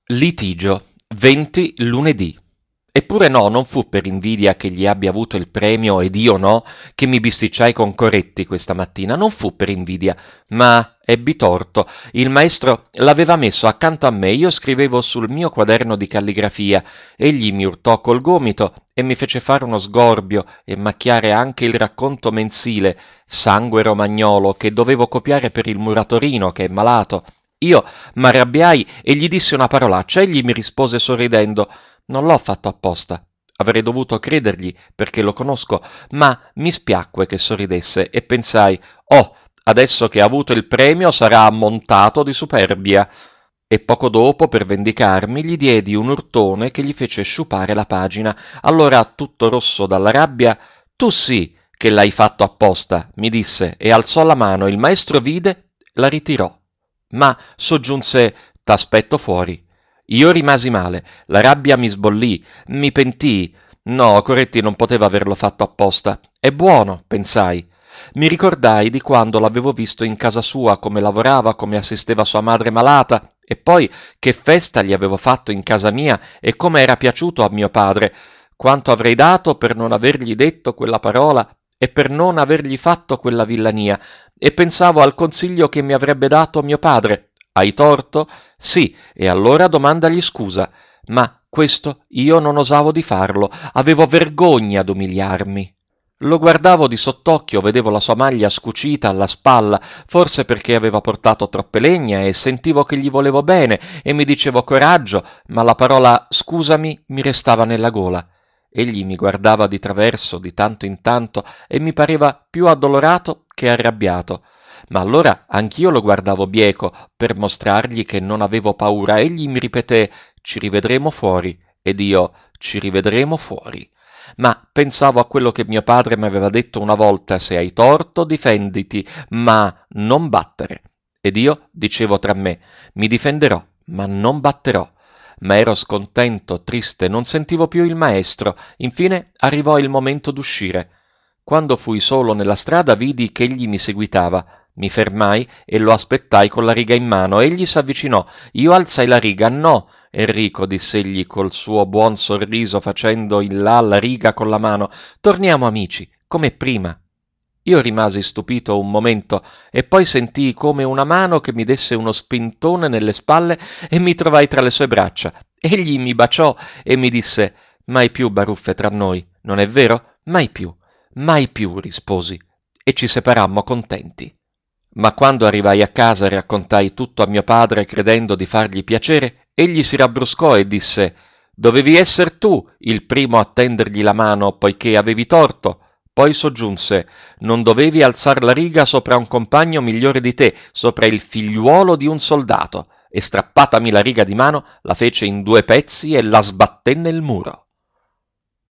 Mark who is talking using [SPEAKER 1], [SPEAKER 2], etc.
[SPEAKER 1] Litigio, 20 lunedì. Eppure no, non fu per invidia che gli abbia avuto il premio ed io no, che mi bisticciai con Coretti questa mattina, non fu per invidia, ma ebbi torto. Il maestro l'aveva messo accanto a me, io scrivevo sul mio quaderno di calligrafia, egli mi urtò col gomito e mi fece fare uno sgorbio e macchiare anche il racconto mensile, Sangue Romagnolo, che dovevo copiare per il muratorino che è malato. Io m'arrabbiai e gli dissi una parolaccia. Egli mi rispose sorridendo: «Non l'ho fatto apposta». Avrei dovuto credergli, perché lo conosco, ma mi spiacque che sorridesse e pensai: «Oh, adesso che ha avuto il premio sarà ammontato di superbia». E poco dopo, per vendicarmi, gli diedi un urtone che gli fece sciupare la pagina. Allora, tutto rosso dalla rabbia: «Tu sì che l'hai fatto apposta», mi disse, e alzò la mano. Il maestro vide, la ritirò, ma soggiunse: «T'aspetto fuori». Io rimasi male, la rabbia mi sbollì, mi pentii. No, Coretti non poteva averlo fatto apposta. È buono, pensai. Mi ricordai di quando l'avevo visto in casa sua, come lavorava, come assisteva sua madre malata, e poi che festa gli avevo fatto in casa mia e come era piaciuto a mio padre. Quanto avrei dato per non avergli detto quella parola e per non avergli fatto quella villania, e pensavo al consiglio che mi avrebbe dato mio padre. Hai torto? Sì, e allora domandagli scusa. Ma questo io non osavo di farlo, avevo vergogna d'umiliarmi. Lo guardavo di sottocchio, vedevo la sua maglia scucita alla spalla, forse perché aveva portato troppe legna, e sentivo che gli volevo bene e mi dicevo coraggio, ma la parola scusami mi restava nella gola. Egli mi guardava di traverso di tanto in tanto e mi pareva più addolorato che arrabbiato. Ma allora anch'io lo guardavo bieco per mostrargli che non avevo paura. Egli mi ripeté: «Ci rivedremo fuori», ed io: «Ci rivedremo fuori». Ma pensavo a quello che mio padre mi aveva detto una volta: «Se hai torto, difenditi, ma non battere». Ed io dicevo tra me: «Mi difenderò, ma non batterò». Ma ero scontento, triste, non sentivo più il maestro. Infine arrivò il momento d'uscire. Quando fui solo nella strada vidi che egli mi seguitava. Mi fermai e lo aspettai con la riga in mano. Egli s'avvicinò. Io alzai la riga. «No, Enrico», diss'egli col suo buon sorriso, facendo in là la riga con la mano. «Torniamo amici, come prima». Io rimasi stupito un momento e poi sentii come una mano che mi desse uno spintone nelle spalle e mi trovai tra le sue braccia. Egli mi baciò e mi disse: «Mai più baruffe tra noi, non è vero? Mai più, mai più», risposi, e ci separammo contenti. Ma quando arrivai a casa e raccontai tutto a mio padre credendo di fargli piacere, egli si rabbruscò e disse: «Dovevi esser tu il primo a tendergli la mano, poiché avevi torto». Poi soggiunse: «Non dovevi alzar la riga sopra un compagno migliore di te, sopra il figliuolo di un soldato». E strappatami la riga di mano, la fece in 2 pezzi e la sbatté nel muro.